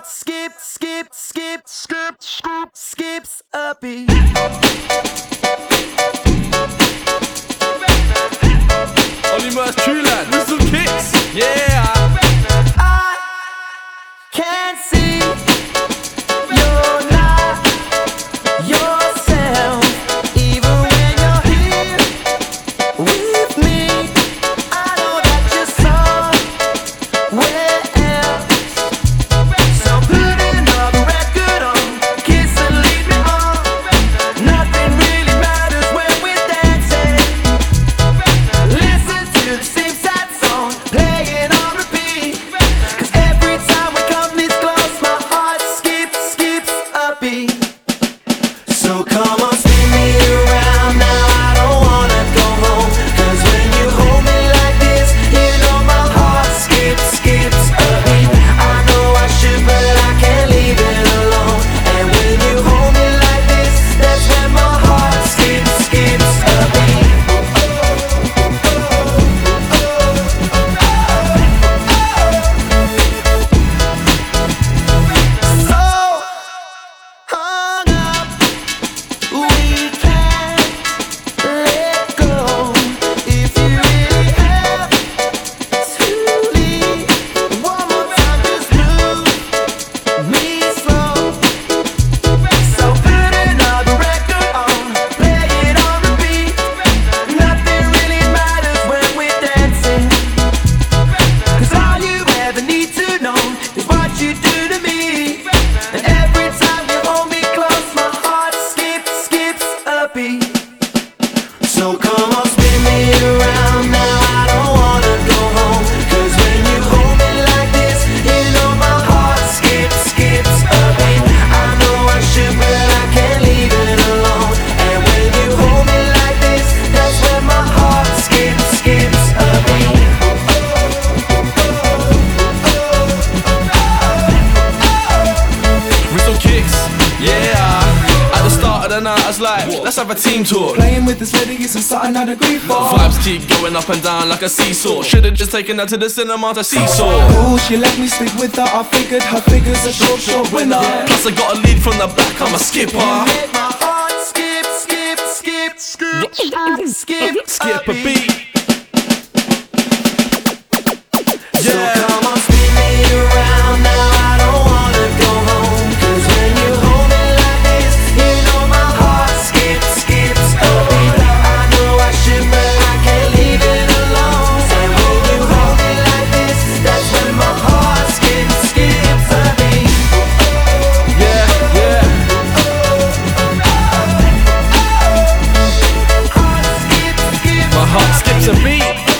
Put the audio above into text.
skips a beat. Ollie Murs, True Land, Whistle Kicks, yeah. I can see you're not yourself, even when you're here with me. I know that you're somewhere else, so put another record on, kiss and lead me on. Nothing really matters when we're dancing. Listen to the same sad song, playing on repeat. 'Cause every time we come this close, my heart skips a beat. So come on, spin me around now, I don't wanna go home. 'Cause when you hold me like this, you know my heart skips a beat. I know I should, but I can't leave it alone. And when you hold me like this, that's when my heart skips a beat. So hung up, we can't let go. If you really have to leave, one more time, just move me slow. So put another record on, play it on repeat. Nothing really matters when we're dancing. 'Cause all you ever need to know is what you do to me. And every time you hold me close, my heart skips a beat. So come on, spin me around now, I don't wanna go home. 'Cause when you hold me like this, you know my heart skips a beat. I know I should, but I can't leave it alone. And when you hold me like this, that's when my heart skips a beat. Whistle Kicks, yeah. At the start of the night I was like, let's have a team talk. Playing with this lady isn't something I'd agree for. Vibes keep going up and down like a seesaw. Should've just taken her to the cinema to seesaw. Oh, she let me sleep with her. I figured her figure's a short winner. Plus I got a lead from the back, I'm a skipper. Make my heart skip A beat. So come on, spin me around now, I don't wanna go home. 'Cause when you hold me like this, you know my heart skips a beat. I know I should, but I can't leave it alone. And when you hold me like this, that's when my heart skips a beat. Yeah, yeah. Heart skips My heart skips a beat.